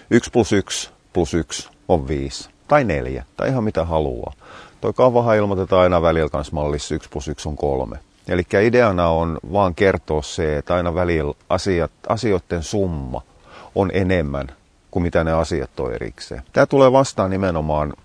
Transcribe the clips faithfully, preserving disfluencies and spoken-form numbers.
yksi plus yksi plus yksi on viisi tai neljä tai ihan mitä haluaa. Toi kaavahan ilmoitetaan aina välillä kanssa mallissa yksi plus yksi on kolme. Eli ideana on vaan kertoa se, että aina välillä asiat, asioiden summa on enemmän kuin mitä ne asiat on erikseen. Tämä tulee vastaan nimenomaan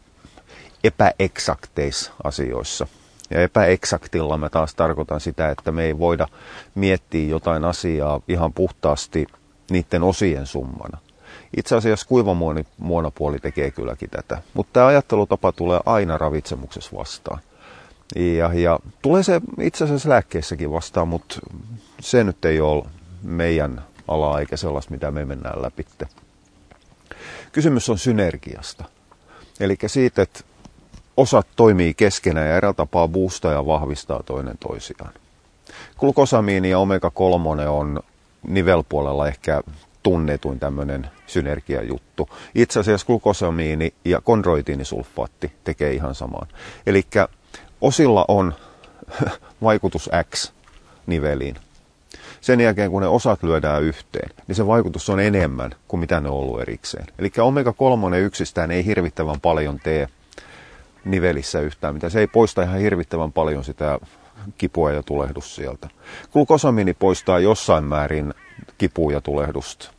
epäeksakteissa asioissa. Ja epäeksaktilla mä taas tarkoitan sitä, että me ei voida miettiä jotain asiaa ihan puhtaasti niiden osien summana. Itse asiassa kuivamuonapuoli tekee kylläkin tätä, mutta tämä ajattelutapa tulee aina ravitsemuksessa vastaan. Ja, ja tulee se itse asiassa lääkkeessäkin vastaan, mutta se nyt ei ole meidän alaa eikä sellaista, mitä me mennään läpi. Kysymys on synergiasta. Eli siitä, että osat toimii keskenään ja eräällä tapaa boostaa ja vahvistaa toinen toisiaan. Glukosamiini ja omega kolme on nivelpuolella ehkä tunnetuin tämmöinen synergiajuttu. Itse asiassa glukosamiini ja kondroitiinisulfaatti tekee ihan samaan. Eli osilla on vaikutus X niveliin. Sen jälkeen, kun ne osat lyödään yhteen, niin se vaikutus on enemmän kuin mitä ne on ollut erikseen. Eli omega kolme yksistään ei hirvittävän paljon tee nivelissä yhtään, mitä se ei poista ihan hirvittävän paljon sitä kipua ja tulehdusta sieltä. Glukosamiini poistaa jossain määrin kipua ja tulehdusta.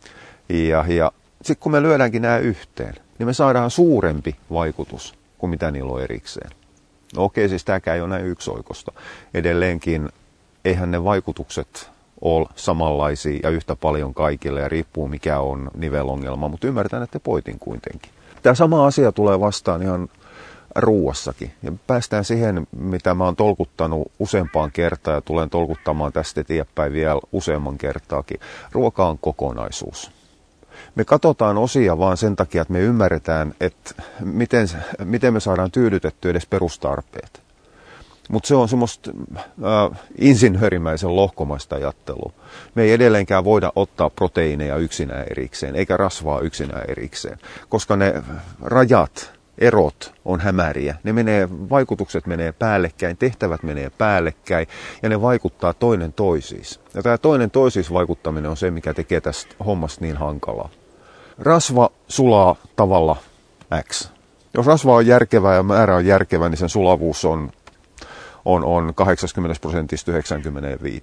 Ja, ja sitten kun me lyödäänkin nämä yhteen, niin me saadaan suurempi vaikutus kuin mitä niillä on erikseen. No okei, siis tämäkään ei ole näin yksioikoista. Edelleenkin eihän ne vaikutukset ole samanlaisia ja yhtä paljon kaikille ja riippuu mikä on nivelongelma, mutta ymmärretään, että pointin kuitenkin. Tämä sama asia tulee vastaan ihan ruuassakin. Ja päästään siihen, mitä mä oon tolkuttanut useampaan kertaan ja tulen tolkuttamaan tästä eteenpäin vielä useamman kertaakin. Ruoka on kokonaisuus. Me katsotaan osia vaan sen takia, että me ymmärretään, että miten, miten me saadaan tyydytettyä edes perustarpeet. Mutta se on semmoista äh, insinöörimäisen lohkomaista ajattelua. Me ei edelleenkään voida ottaa proteiineja yksinään erikseen, eikä rasvaa yksinään erikseen, koska ne rajat, erot on hämäriä. Ne menee, vaikutukset menee päällekkäin, tehtävät menee päällekkäin ja ne vaikuttaa toinen toisiis. Ja tämä toinen toisiis vaikuttaminen on se, mikä tekee tästä hommasta niin hankalaa. Rasva sulaa tavalla X. Jos rasva on järkevää ja määrä on järkevä, niin sen sulavuus on, on, on kahdeksankymmentä prosentista yhdeksänkymmentäviisi.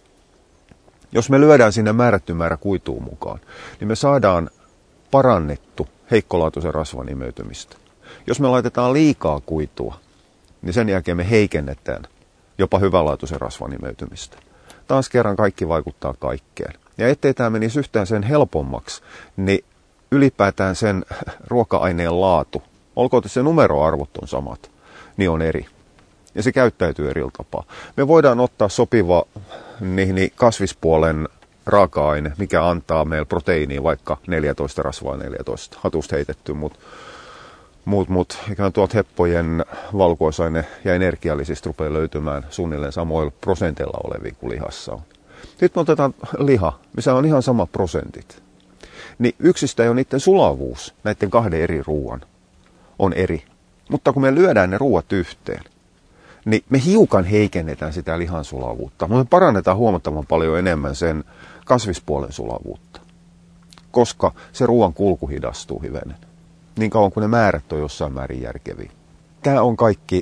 Jos me lyödään sinne määrätty määrä kuitua mukaan, niin me saadaan parannettu heikkolaatuisen rasvan imeytymistä. Jos me laitetaan liikaa kuitua, niin sen jälkeen me heikennetään jopa hyvänlaatuisen rasvan imeytymistä. Taas kerran kaikki vaikuttaa kaikkeen. Ja ettei tämä menisi yhtään sen helpommaksi, niin ylipäätään sen ruoka-aineen laatu, olkoon että se numeroarvot on samat, niin on eri. Ja se käyttäytyy eri tapaa. Me voidaan ottaa sopiva niin kasvispuolen raaka-aine, mikä antaa meille proteiiniä vaikka neljätoista rasvaa neljätoista, hatusta heitetty, mutta mut, mut, ikään tuolta heppojen valkuaisaine- ja energiallisista rupeaa löytymään suunnilleen samoilla prosenteilla olevia kuin lihassa on. Nyt me otetaan liha, missä on ihan sama prosentit. Niin yksistä jo niiden sulavuus, näiden kahden eri ruoan, on eri. Mutta kun me lyödään ne ruoat yhteen, niin me hiukan heikennetään sitä lihan sulavuutta. Me parannetaan huomattavan paljon enemmän sen kasvispuolen sulavuutta, koska se ruoan kulku hidastuu hivenen. Niin kauan kuin ne määrät on jossain määrin järkeviä. Tämä on kaikki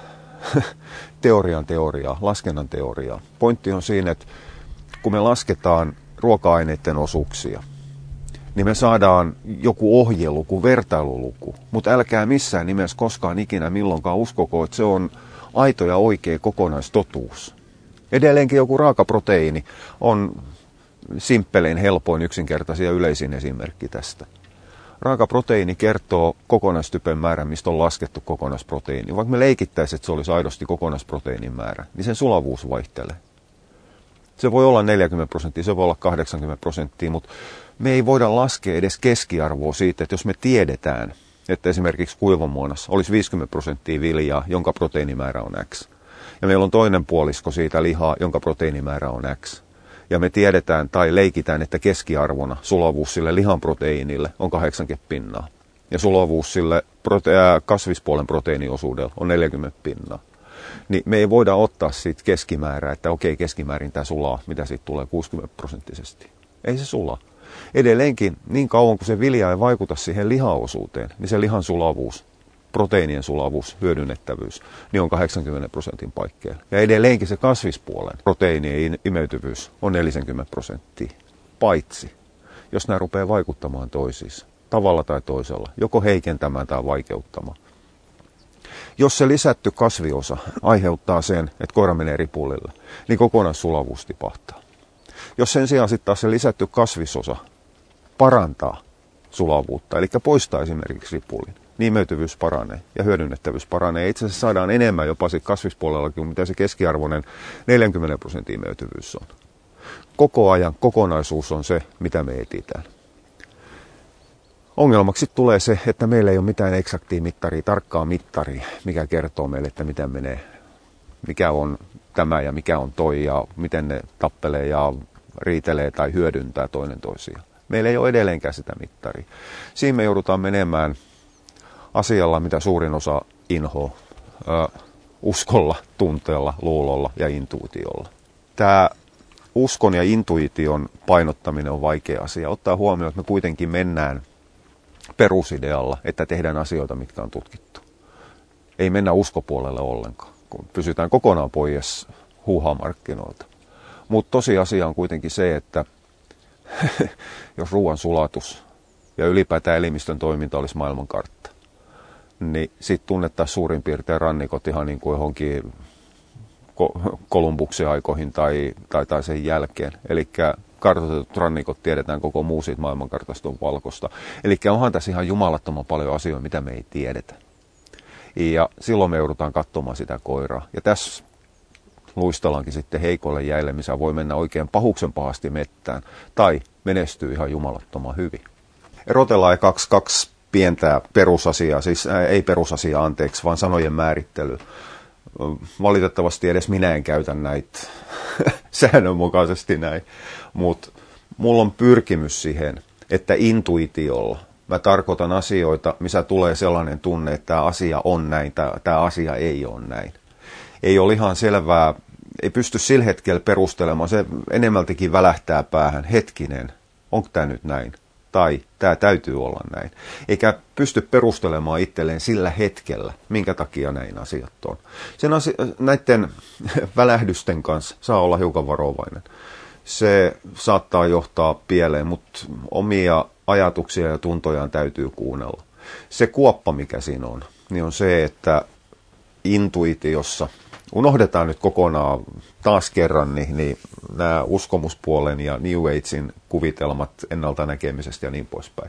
teorian teoriaa, laskennan teoriaa. Pointti on siinä, että kun me lasketaan ruoka-aineiden osuuksia, niin me saadaan joku ohjeluku, vertailuluku. Mutta älkää missään nimessä koskaan ikinä milloinkaan uskoko, että se on aito ja oikea kokonaistotuus. Edelleenkin joku raakaproteiini on simppelein, helpoin, yksinkertaisin ja yleisin esimerkki tästä. Raakaproteiini kertoo kokonaistypen määrän, mistä on laskettu kokonaisproteiini. Vaikka me leikittäisiin, että se olisi aidosti kokonaisproteiinin määrä, niin sen sulavuus vaihtelee. Se voi olla neljäkymmentä prosenttia, se voi olla kahdeksankymmentä prosenttia, mutta me ei voida laskea edes keskiarvoa siitä, että jos me tiedetään, että esimerkiksi kuivamuonassa olisi viisikymmentä prosenttia viljaa, jonka proteiinimäärä on X. Ja meillä on toinen puolisko siitä lihaa, jonka proteiinimäärä on X. Ja me tiedetään tai leikitään, että keskiarvona sulavuus sille lihan proteiinille on kahdeksankymmentä pinnaa. Ja sulavuus sille prote- kasvispuolen proteiiniosuudella on neljäkymmentä pinnaa. Niin me ei voida ottaa siitä keskimäärää, että okei, keskimäärin tämä sulaa, mitä siitä tulee kuusikymmentä prosenttisesti. Ei se sulaa. Edelleenkin niin kauan kuin se vilja ei vaikuta siihen lihaosuuteen, niin se lihan sulavuus, proteiinien sulavuus, hyödynnettävyys, niin on kahdeksankymmentä prosentin paikkeilla. Ja edelleenkin se kasvispuolen proteiinien imeytyvyys on neljäkymmentä prosenttia, paitsi jos nämä rupeaa vaikuttamaan toisiinsa, tavalla tai toisella, joko heikentämään tai vaikeuttamaan. Jos se lisätty kasviosa aiheuttaa sen, että koira menee ripullille, niin kokonaissulavuus tipahtaa. Jos sen sijaan sitten taas se lisätty kasvisosa parantaa sulavuutta, eli poistaa esimerkiksi ripullin, niin imeytyvyys paranee ja hyödynnettävyys paranee. Itse asiassa saadaan enemmän jopa sit kasvispuolellakin kuin mitä se keskiarvoinen neljäkymmentä prosentin imeytyvyys on. Koko ajan kokonaisuus on se, mitä me etsitään. Ongelmaksi tulee se, että meillä ei ole mitään eksaktia mittaria, tarkkaa mittaria, mikä kertoo meille, että miten menee, mikä on tämä ja mikä on toi ja miten ne tappelee ja riitelee tai hyödyntää toinen toisiaan. Meillä ei ole edelleenkään sitä mittaria. Siinä me joudutaan menemään asialla, mitä suurin osa inhoa, ö, uskolla, tunteella, luulolla ja intuitiolla. Tämä uskon ja intuition painottaminen on vaikea asia. Ottaa huomioon, että me kuitenkin mennään perusidealla, että tehdään asioita, mitkä on tutkittu. Ei mennä uskopuolelle ollenkaan, kun pysytään kokonaan pois huuhamarkkinoilta. Mutta tosiasia on kuitenkin se, että jos ruoan sulatus ja ylipäätään elimistön toiminta olisi maailmankartta, niin sitten tunnettaisiin suurin piirtein rannikot ihan niin kuin johonkin Kolumbuksen aikoihin tai, tai, tai sen jälkeen. Eli kartoitetut rannikot tiedetään koko muu siitä maailmankartasta on valkoista. Eli onhan tässä ihan jumalattoman paljon asioita, mitä me ei tiedetä. Ja silloin me joudutaan katsomaan sitä koiraa. Ja tässä luistellaankin sitten heikolle jäille, missä voi mennä oikein pahuksen pahasti mettään. Tai menestyy ihan jumalattoman hyvin. Erotellaan kaksi, kaksi pientä perusasiaa, siis ää, ei perusasiaa anteeksi, vaan sanojen määrittely. Valitettavasti edes minä en käytä näitä säännönmukaisesti näin, mutta mulla on pyrkimys siihen, että intuitiolla mä tarkoitan asioita, missä tulee sellainen tunne, että tämä asia on näin, tämä asia ei ole näin. Ei ole ihan selvää, ei pysty sillä hetkellä perustelemaan, se enemmältikin välähtää päähän, hetkinen, onko tämä nyt näin? Tai tämä täytyy olla näin. Eikä pysty perustelemaan itselleen sillä hetkellä, minkä takia näin asiat on. Sen asi- näiden välähdysten kanssa saa olla hiukan varovainen. Se saattaa johtaa pieleen, mutta omia ajatuksia ja tuntojaan täytyy kuunnella. Se kuoppa, mikä siinä on, niin on se, että intuitiossa, unohdetaan nyt kokonaan taas kerran niin, niin nämä uskomuspuolen ja New Agein kuvitelmat ennalta näkemisestä ja niin poispäin.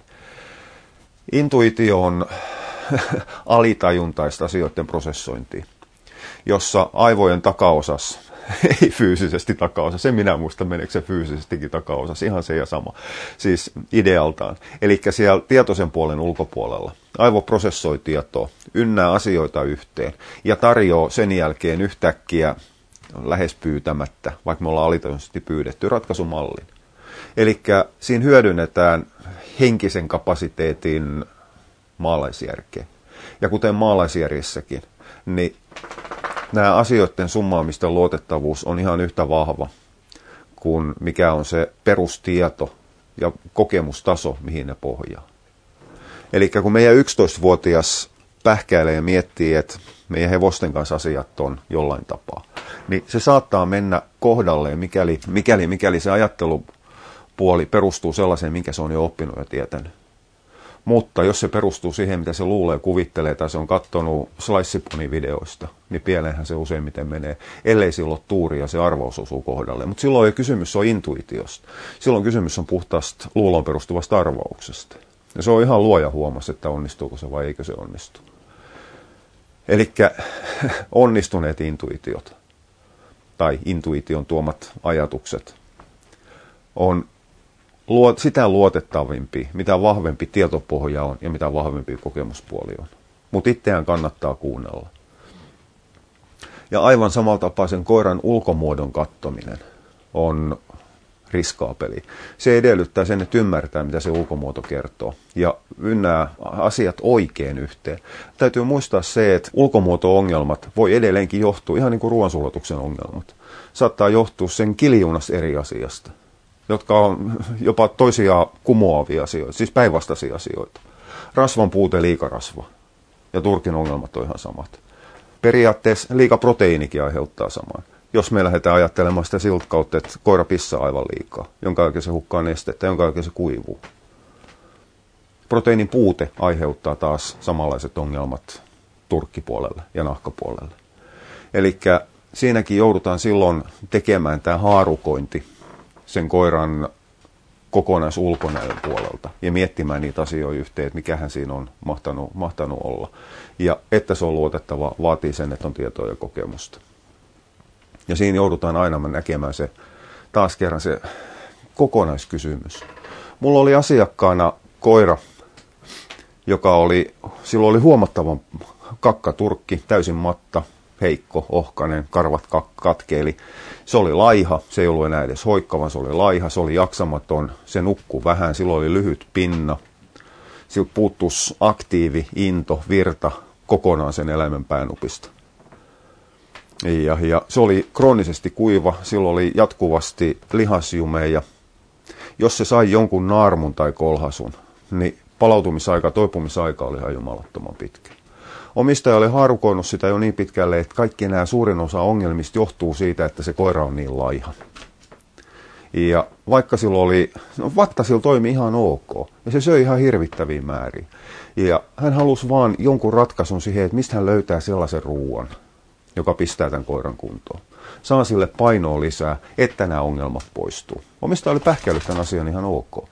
Intuitio on alitajuntaista asioiden prosessointia, jossa aivojen takaosas, ei fyysisesti takaosas, sen minä muistan meneekö se fyysisestikin takaosas, ihan se ja sama, siis idealtaan. Eli siellä tietoisen puolen ulkopuolella aivo prosessoi tietoa, ynnää asioita yhteen ja tarjoaa sen jälkeen yhtäkkiä lähes pyytämättä, vaikka me ollaan alitajuisesti pyydetty, ratkaisumallin. Eli siinä hyödynnetään henkisen kapasiteetin maalaisjärkeä. Ja kuten maalaisjärjessäkin, niin nämä asioiden summaamisten luotettavuus on ihan yhtä vahva kuin mikä on se perustieto ja kokemustaso, mihin ne pohjaa. Eli kun meidän yksitoistavuotias pähkäilee ja miettii, että meidän hevosten kanssa asiat on jollain tapaa, niin se saattaa mennä kohdalleen, mikäli, mikäli, mikäli se ajattelupuoli perustuu sellaiseen, minkä se on jo oppinut ja tietänyt. Mutta jos se perustuu siihen, mitä se luulee, kuvittelee tai se on katsonut Slice-videoista, niin pieleenhän se useimmiten menee, ellei silloin tuuri ja se arvaus osuu kohdalle. Mutta silloin ei kysymys on intuitiosta. Silloin kysymys on puhtaasta luuloon perustuvasta arvauksesta. Ja se on ihan luoja huomasi, että onnistuuko se vai eikö se onnistu. Eli onnistuneet intuitiot tai intuition tuomat ajatukset on sitä luotettavimpi, mitä vahvempi tietopohja on ja mitä vahvempi kokemuspuoli on. Mutta itseään kannattaa kuunnella. Ja aivan samalla tapaa sen koiran ulkomuodon kattominen on riskaapeli. Se edellyttää sen, että ymmärtää, mitä se ulkomuoto kertoo ja ynnää asiat oikein yhteen. Täytyy muistaa se, että ulkomuoto-ongelmat voi edelleenkin johtua, ihan niin kuin ruoansulatuksen ongelmat, saattaa johtua sen kiljunasta eri asiasta. jotka on jopa toisiaan kumoavia asioita, siis päinvastaisia asioita. Rasvan puute, liikarasva ja turkin ongelmat on ihan samat. Periaatteessa liikaproteiinikin aiheuttaa saman. Jos me lähdetään ajattelemaan sitä siltä kautta, että koira pissaa aivan liikaa, jonka jälkeen se hukkaa nestettä, jonka jälkeen se kuivuu. Proteiinin puute aiheuttaa taas samanlaiset ongelmat turkkipuolelle ja nahkapuolelle. Eli siinäkin joudutaan silloin tekemään tämä haarukointi sen koiran kokonaisulkonäön puolelta ja miettimään niitä asioita yhteen, että mikähän siinä on mahtanut, mahtanut olla. Ja että se on luotettava, vaatii sen, että on tietoa ja kokemusta. Ja siinä joudutaan aina näkemään se, taas kerran se kokonaiskysymys. Mulla oli asiakkaana koira, joka oli, silloin oli huomattavan kakkaturkki, täysin matta, heikko, ohkainen, karvat katkeili. Se oli laiha, se ei ollut enää edes hoikkava, se oli laiha, se oli jaksamaton, se nukkui vähän, silloin oli lyhyt pinna. Siltä puuttuisi aktiivi, into, virta kokonaan sen eläimen päänupista. Ja, ja se oli kroonisesti kuiva, silloin oli jatkuvasti lihasjumeja. Jos se sai jonkun naarmun tai kolhasun, niin palautumisaika, toipumisaika oli ihan jumalattoman pitkä. Omistaja oli haarukoinut sitä jo niin pitkälle, että kaikki nämä suurin osa ongelmista johtuu siitä, että se koira on niin laiha. Ja vaikka sillä oli, no vatta sillä toimi ihan ok, ja se söi ihan hirvittäviä määriä. Ja hän halusi vaan jonkun ratkaisun siihen, että mistä hän löytää sellaisen ruoan, joka pistää tämän koiran kuntoon. Saa sille painoa lisää, että nämä ongelmat poistuu. Omistaja oli pähkäillyt tämän asian ihan ok.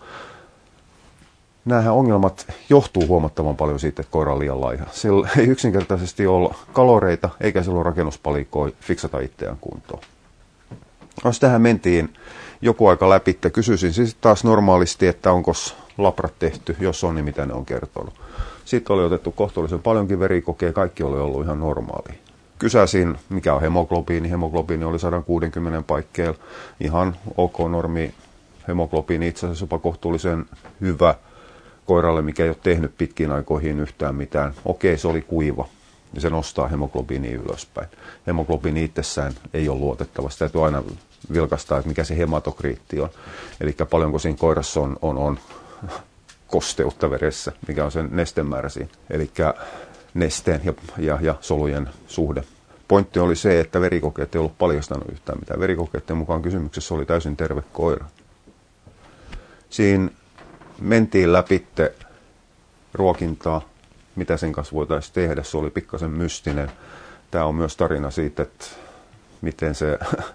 Nämähän ongelmat johtuu huomattavan paljon siitä, että koira on liian laiha. Sillä ei yksinkertaisesti ole kaloreita, eikä sillä ole rakennuspalikoja fiksata itseään kuntoon. Jos tähän mentiin joku aika läpi, kysyisin siis taas normaalisti, että onko labrat tehty, jos on, niin mitä ne on kertonut. Sitten oli otettu kohtuullisen paljonkin verikokea, kaikki oli ollut ihan normaalia. Kysäsin, mikä on hemoglobiini. Hemoglobiini oli sata kuusikymmentä paikkeilla. Ihan ok normi. Hemoglobiini itse asiassa jopa kohtuullisen hyvä koiralle, mikä ei ole tehnyt pitkiin aikoihin yhtään mitään. Okei, se oli kuiva. Ja se nostaa hemoglobiiniä ylöspäin. Hemoglobiini itsessään ei ole luotettava. Sitä täytyy aina vilkaistaa, että mikä se hematokriitti on. Eli paljonko siinä koirassa on, on, on kosteutta veressä, mikä on sen nestemäärä siinä. Eli nesteen ja, ja, ja solujen suhde. Pointti oli se, että verikokeet ei ollut paljastanut yhtään mitään. Verikokeiden mukaan kysymyksessä oli täysin terve koira. Siinä mentiin läpitte ruokintaa, mitä sen kanssa voitaisiin tehdä. Se oli pikkasen mystinen. Tämä on myös tarina siitä, että miten se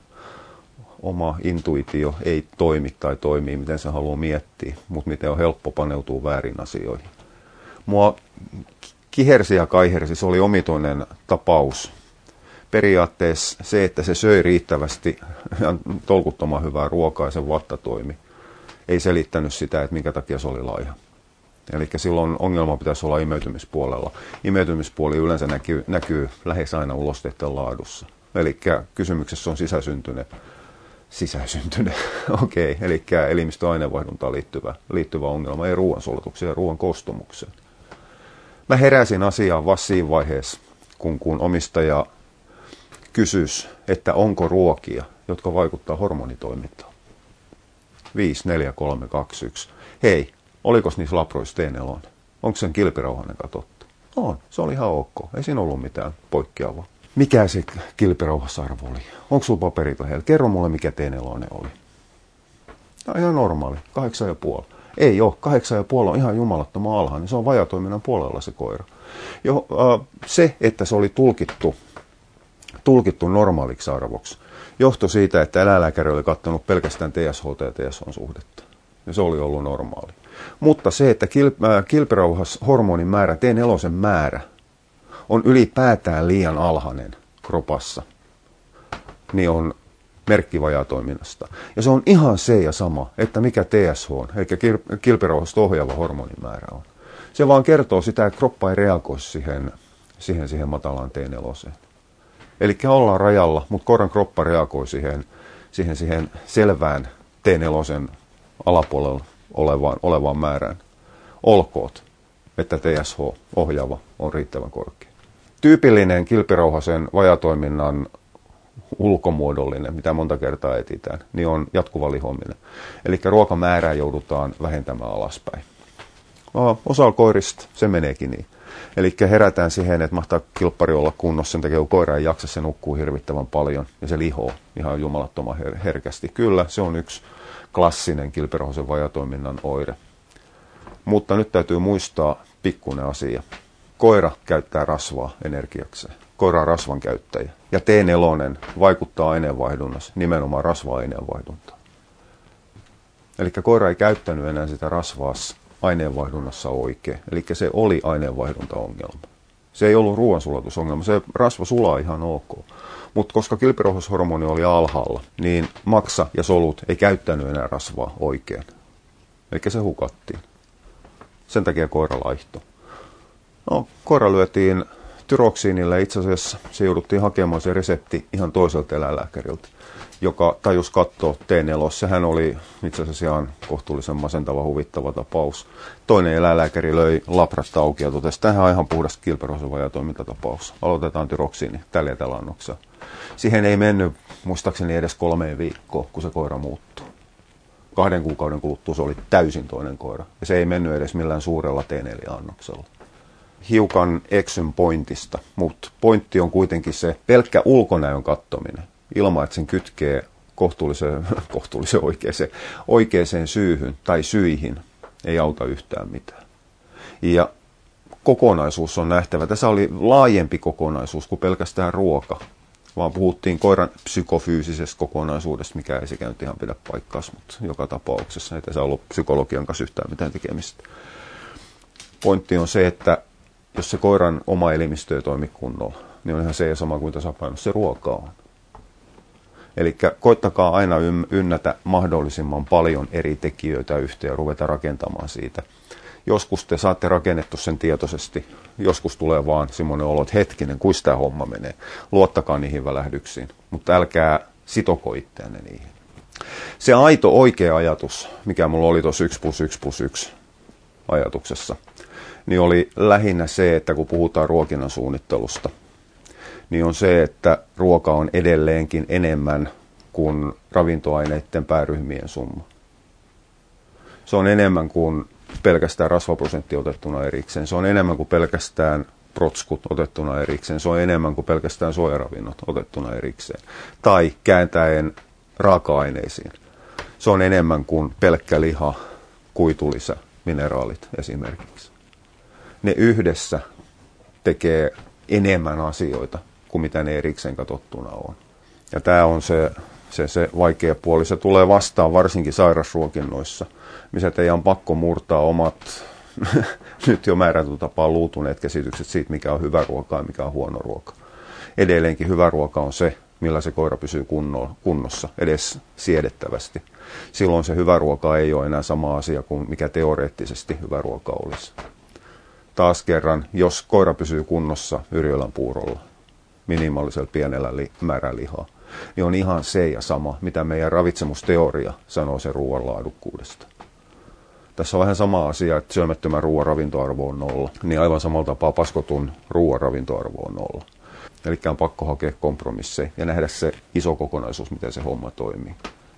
oma intuitio ei toimi tai toimii, miten se haluaa miettiä, mutta miten on helppo paneutua väärin asioihin. Mua kihersi ja kaihersi, se oli omituinen tapaus. Periaatteessa se, että se söi riittävästi tolkuttoman hyvää ruokaa ja sen vatta toimi, ei selittänyt sitä, että minkä takia se oli laiha. Eli silloin ongelma pitäisi olla imeytymispuolella. Imeytymispuoli yleensä näkyy, näkyy lähes aina ulosteiden laadussa. Eli kysymyksessä on sisäsyntyinen, sisäsyntyinen, okei, okay. Eli elimistöaineenvaihduntaan liittyvä, liittyvä ongelma, ei ruoansulatukseen ja ruoan koostumukseen. Mä heräsin asiaan vasta siinä vaiheessa, kun, kun omistaja kysyisi, että onko ruokia, jotka vaikuttaa hormonitoimintaan. viisi, neljä, kolme, kaksi, yksi. Hei, oliko niissä labroissa T neljä? Onko sen kilpirauhanen katsottu? On, se oli ihan ok. Ei siinä ollut mitään poikkeavaa. Mikä se kilpirauhasarvo oli? Onko sulla paperit lähellä? Kerro mulle, mikä T neljä oli. No ihan normaali, kahdeksan ja puoli. Ei ole, kahdeksan ja puoli on ihan jumalattoman alhainen. Se on vajatoiminnan puolella se koira. Jo, äh, se, että se oli tulkittu, tulkittu normaaliksi arvoksi, johtui siitä, että eläinlääkäri oli katsonut pelkästään T S H ja T S H-suhdetta. Ja se oli ollut normaali. Mutta se, että kil- äh, kilpirauhashormonin määrä, T neljä määrä, on ylipäätään liian alhainen kropassa, niin on merkki vajaatoiminnasta. Ja se on ihan se ja sama, että mikä T S H on, eli kilpirauhasta ohjaava hormonimäärä on. Se vaan kertoo sitä, että kroppa ei reagoi siihen, siihen, siihen matalaan T neljä. Eli ollaan rajalla, mutta koiran kroppa reagoi siihen, siihen, siihen selvään T neljä alapuolella olevaan, olevaan määrään. Olkoot, että T S H ohjaava on riittävän korkea. Tyypillinen kilpirauhasen vajatoiminnan ulkomuodollinen, mitä monta kertaa etsitään, niin on jatkuva lihominen. Eli ruokamäärää joudutaan vähentämään alaspäin. Osalla koirista se meneekin niin. Eli herätään siihen, että mahtaa kilppari olla kunnossa, sen takia kun koira ei jaksa, se nukkuu hirvittävän paljon ja se lihoo ihan jumalattoman her- herkästi. Kyllä, se on yksi klassinen kilpirohosen vajatoiminnan oire. Mutta nyt täytyy muistaa pikkuinen asia. Koira käyttää rasvaa energiakseen. Koira on rasvan käyttäjä. Ja T neljä vaikuttaa aineenvaihdunnassa nimenomaan rasva-aineenvaihduntaan. Eli koira ei käyttänyt enää sitä rasvaa aineenvaihdunnassa oikein. Eli se oli aineenvaihduntaongelma. Se ei ollut ruoansulatusongelma. Se rasva sulaa ihan ok. Mutta koska kilpirohoshormoni oli alhaalla, niin maksa ja solut ei käyttänyt enää rasvaa oikein. Eli se hukattiin. Sen takia koira laihtoi. No, koira lyötiin tyroksiinille. Itse asiassa se jouduttiin hakemaan se resepti ihan toiselta eläinlääkäriltä, joka tajusi katsoa T neljä. Sehän oli itse asiassa ihan kohtuullisen masentava, huvittava tapaus. Toinen eläinlääkäri löi labrat auki ja totesi, että tämähän on ihan puhdas kilpirohosen vajatoimintatapaus. Aloitetaan tyroksiini tällä ja tällä annoksella. Siihen ei mennyt muistaakseni edes kolmeen viikkoon, kun se koira muuttui. Kahden kuukauden kuluttua se oli täysin toinen koira. Ja se ei mennyt edes millään suurella T neljä annoksella. Hiukan eksyn pointista, mutta pointti on kuitenkin se pelkkä ulkonäön kattominen, ilman että sen kytkee kohtuullisen, kohtuullisen oikeaan, oikeaan syyhyn tai syihin, ei auta yhtään mitään. Ja kokonaisuus on nähtävä. Tässä oli laajempi kokonaisuus kuin pelkästään ruoka, vaan puhuttiin koiran psykofyysisestä kokonaisuudesta, mikä ei sekään nyt ihan pidä paikkaansa, mutta joka tapauksessa ei tässä ollut psykologian kanssa yhtään mitään tekemistä. Pointti on se, että jos se koiran oma elimistö ei toimi kunnolla, niin on ihan se ja sama kuin tasapainossa se ruoka on. Eli koittakaa aina ynnätä mahdollisimman paljon eri tekijöitä yhteen ja ruveta rakentamaan siitä. Joskus te saatte rakennettu sen tietoisesti, joskus tulee vaan semmoinen olo, että hetkinen, kuinka tämä homma menee. Luottakaa niihin välähdyksiin, mutta älkää sitoko itseänne niihin. Se aito oikea ajatus, mikä mulla oli tuossa yksi plus yksi plus yksi ajatuksessa, niin oli lähinnä se, että kun puhutaan ruokinnan suunnittelusta, niin on se, että ruoka on edelleenkin enemmän kuin ravintoaineiden pääryhmien summa. Se on enemmän kuin pelkästään rasvaprosentti otettuna erikseen. Se on enemmän kuin pelkästään protskut otettuna erikseen. Se on enemmän kuin pelkästään suojaravinnot otettuna erikseen. Tai kääntäen raaka-aineisiin. Se on enemmän kuin pelkkä liha, kuitulisä, mineraalit esimerkiksi. Ne yhdessä tekee enemmän asioita kuin mitä ne erikseen katsottuna on. Ja tämä on se, se, se vaikea puoli. Se tulee vastaan varsinkin sairasruokinnoissa, missä teidän on pakko murtaa omat nyt jo määrätyllä tapaa luutuneet käsitykset siitä, mikä on hyvä ruoka ja mikä on huono ruoka. Edelleenkin hyvä ruoka on se, millä se koira pysyy kunnossa, edes siedettävästi. Silloin se hyvä ruoka ei ole enää sama asia kuin mikä teoreettisesti hyvä ruoka olisi. Taas kerran, jos koira pysyy kunnossa Yrjölän puurolla, minimaalisella pienellä li- määrällä lihaa, niin on ihan se ja sama, mitä meidän ravitsemusteoria sanoo sen ruoan laadukkuudesta. Tässä on vähän sama asia, että syömättömän ruoan ravintoarvo on nolla, niin aivan samalla tapaa paskotun ruoan ravintoarvo on nolla. Eli on pakko hakea kompromisseja ja nähdä se iso kokonaisuus, miten se homma toimii.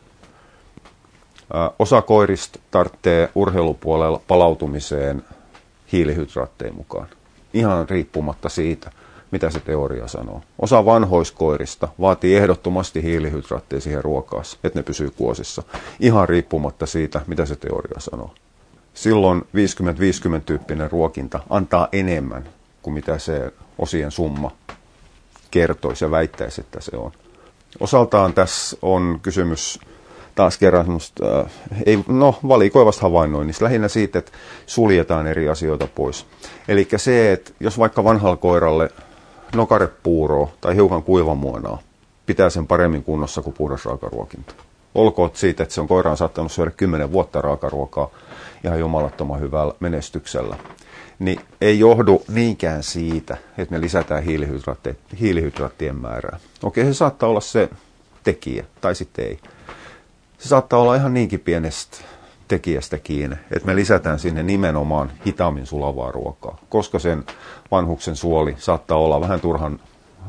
Ää, osa koirista tarvitsee urheilupuolella palautumiseen hiilihydraatteja mukaan. Ihan riippumatta siitä, mitä se teoria sanoo. Osa vanhoiskoirista vaatii ehdottomasti hiilihydraatteja siihen ruokaan, että ne pysyy kuosissa. Ihan riippumatta siitä, mitä se teoria sanoo. Silloin viisikymmentä viisikymmentä tyyppinen ruokinta antaa enemmän kuin mitä se osien summa kertoisi ja väittäisi, että se on. Osaltaan tässä on kysymys taas kerran semmoista, äh, ei, no, valikoivasta havainnoinnista, lähinnä siitä, että suljetaan eri asioita pois. Eli se, että jos vaikka vanhalla koiralle nokarepuuroa tai hiukan kuivamuonaa pitää sen paremmin kunnossa kuin puhdas raakaruokinta. Olkoon siitä, että se on koiraan saattanut syödä kymmenen vuotta raakaruokaa ihan jumalattoman hyvällä menestyksellä. Niin ei johdu niinkään siitä, että me lisätään hiilihydraattien määrää. Okei, se saattaa olla se tekijä, tai sitten ei. Se saattaa olla ihan niinkin pienestä tekijästä kiinni, että me lisätään sinne nimenomaan hitaammin sulavaa ruokaa, koska sen vanhuksen suoli saattaa olla vähän turhan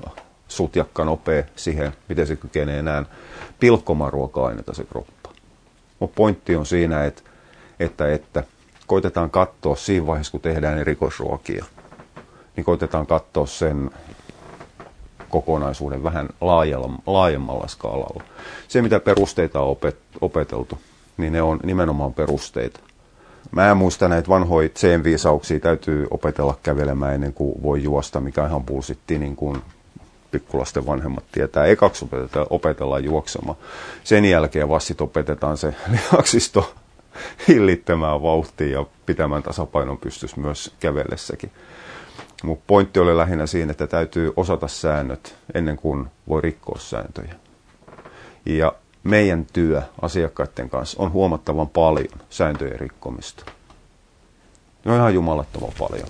sutjakka nopea siihen, miten se kykenee enää pilkkomaan ruoka-aineita se kroppa. Mutta pointti on siinä, että, että, että koitetaan katsoa siinä vaiheessa, kun tehdään erikoisruokia, niin koitetaan katsoa sen kokonaisuuden vähän laajemmalla skaalalla. Se, mitä perusteita on opet, opeteltu, niin ne on nimenomaan perusteita. Mä en muista näitä vanhoja tseen-viisauksia, täytyy opetella kävelemään ennen kuin voi juosta, mikä ihan pulsitti, niin kuin pikkulasten vanhemmat tietää. Ekaksi opetetaan, opetellaan juoksemaan. Sen jälkeen vassit opetetaan se lihaksisto hillittämään vauhtia ja pitämään tasapainon pystyssä myös kävellessäkin. Mutta pointti oli lähinnä siinä, että täytyy osata säännöt ennen kuin voi rikkoa sääntöjä. Ja meidän työ asiakkaiden kanssa on huomattavan paljon sääntöjen rikkomista. Ne on ihan jumalattoman paljon.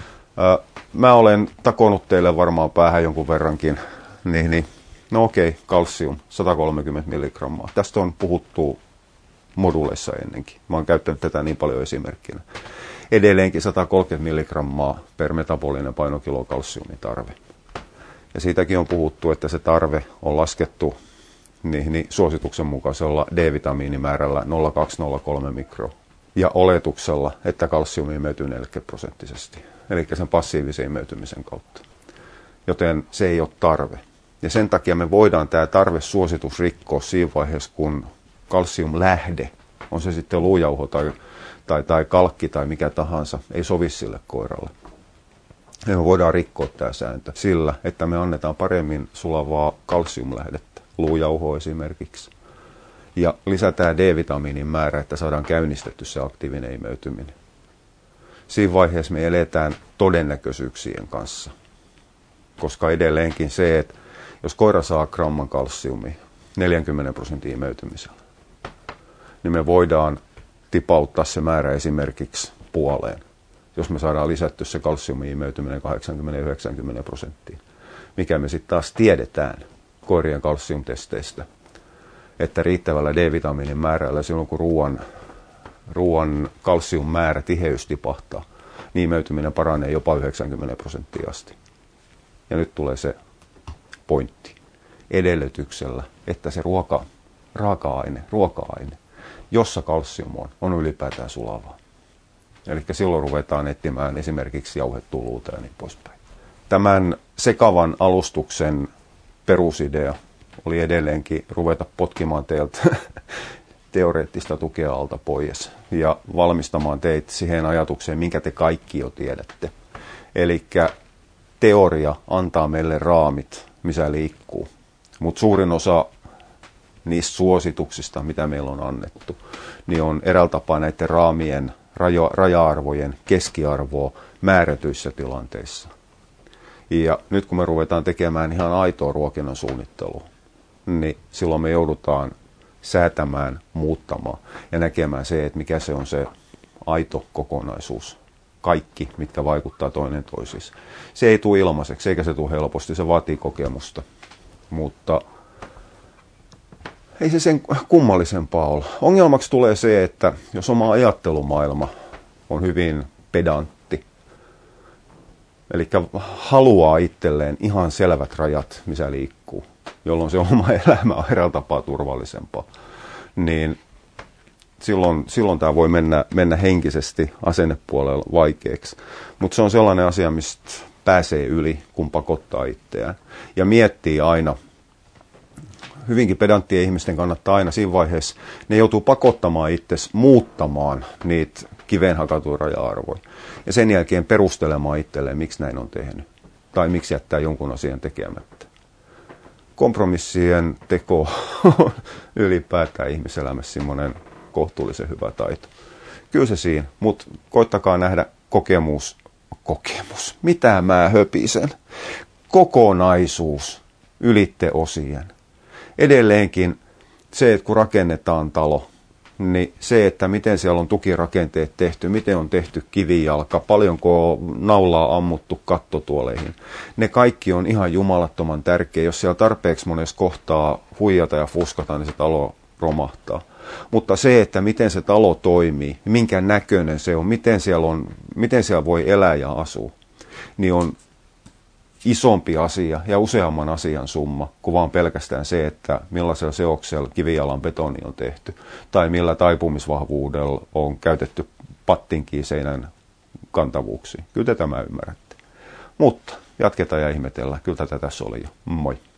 Mä olen takonut teille varmaan päähän jonkun verrankin. Niin, niin. No okei, kalsium, sata kolmekymmentä milligrammaa. Tästä on puhuttu moduleissa ennenkin. Mä oon käyttänyt tätä niin paljon esimerkkinä. Edelleenkin sata kolmekymmentä milligrammaa per metabolinen painokilo kalsiumitarve. Ja siitäkin on puhuttu, että se tarve on laskettu niin, niin suosituksen mukaisella D-vitamiinimäärällä nolla pilkku kaksi nolla kolme mikro. Ja oletuksella, että kalsiumi imeytyy neljäkymmentä prosenttisesti. Eli sen passiivisen imeytymisen kautta. Joten se ei ole tarve. Ja sen takia me voidaan tämä tarvesuositus rikkoa siinä vaiheessa, kun kalsiumlähde, on se sitten luujauho tai, tai, tai kalkki tai mikä tahansa, ei sovi sille koiralle. Ja me voidaan rikkoa tämä sääntö sillä, että me annetaan paremmin sulavaa kalsiumlähdettä, luujauhoa esimerkiksi. Ja lisätään D-vitamiinin määrä, että saadaan käynnistetty se aktiivinen imeytyminen. Siinä vaiheessa me eletään todennäköisyyksien kanssa. Koska edelleenkin se, että jos koira saa gramman kalsiumia neljäkymmentä prosentin imeytymisellä, niin me voidaan tipauttaa se määrä esimerkiksi puoleen, jos me saadaan lisätty se kalsiumin imeytyminen kahdeksankymmentä yhdeksänkymmentä prosenttiin. Mikä me sitten taas tiedetään koirien kalsiumtesteistä, että riittävällä D-vitamiinin määrällä silloin kun ruoan, ruoan kalsiummäärä, tiheys tipahtaa, niin imeytyminen paranee jopa yhdeksänkymmentä prosenttia asti. Ja nyt tulee se pointti edellytyksellä, että se ruoka, raaka-aine, ruoka-aine, jossa kalsium on, on ylipäätään sulavaa. Eli silloin ruvetaan etsimään esimerkiksi jauhettua luuta ja niin poispäin. Tämän sekavan alustuksen perusidea oli edelleenkin ruveta potkimaan teiltä teoreettista tukea alta pois ja valmistamaan teitä siihen ajatukseen, minkä te kaikki jo tiedätte. Eli teoria antaa meille raamit, missä liikkuu, mutta suurin osa niistä suosituksista, mitä meillä on annettu, niin on eräällä tapaa näiden raamien, raja, raja-arvojen keskiarvoa määrätyissä tilanteissa. Ja nyt kun me ruvetaan tekemään ihan aitoa ruokinnan suunnittelua, niin silloin me joudutaan säätämään, muuttamaan ja näkemään se, että mikä se on se aito kokonaisuus. Kaikki, mitkä vaikuttaa toinen toisiinsa. Se ei tule ilmaiseksi, eikä se tule helposti, se vaatii kokemusta. Mutta ei se sen kummallisempaa ole. Ongelmaksi tulee se, että jos oma ajattelumaailma on hyvin pedantti, eli haluaa itselleen ihan selvät rajat, missä liikkuu, jolloin se oma elämä on eräällä tapaa turvallisempaa, niin silloin, silloin tämä voi mennä, mennä henkisesti asennepuolella vaikeaksi. Mutta se on sellainen asia, mistä pääsee yli, kun pakottaa itseään. Ja miettii aina, hyvinkin pedanttien ihmisten kannattaa aina siinä vaiheessa, ne joutuu pakottamaan itsesi muuttamaan niitä kiveen hakatuja raja-arvoja. Ja sen jälkeen perustelemaan itselleen, miksi näin on tehnyt. Tai miksi jättää jonkun asian tekemättä. Kompromissien teko on ylipäätään ihmiselämässä semmoinen kohtuullisen hyvä taito. Kyllä se siinä, mutta koittakaa nähdä kokemus, kokemus, mitä mä höpisen, kokonaisuus ylitte osien. Edelleenkin se, että kun rakennetaan talo, niin se, että miten siellä on tukirakenteet tehty, miten on tehty kivijalka, paljonko on naulaa ammuttu kattotuoleihin, ne kaikki on ihan jumalattoman tärkeä. Jos siellä tarpeeksi monessa kohtaa huijata ja fuskata, niin se talo romahtaa. Mutta se, että miten se talo toimii, minkä näköinen se on, miten siellä, on, miten siellä voi elää ja asua, niin on isompi asia ja useamman asian summa kuin vaan pelkästään se, että millaisella seoksella kivijalan betoni on tehty tai millä taipumisvahvuudella on käytetty pattinkiiseinän kantavuuksia. Kyllä te tämä ymmärrätte. Mutta jatketaan ja ihmetellään. Kyllä tätä tässä oli jo. Moi.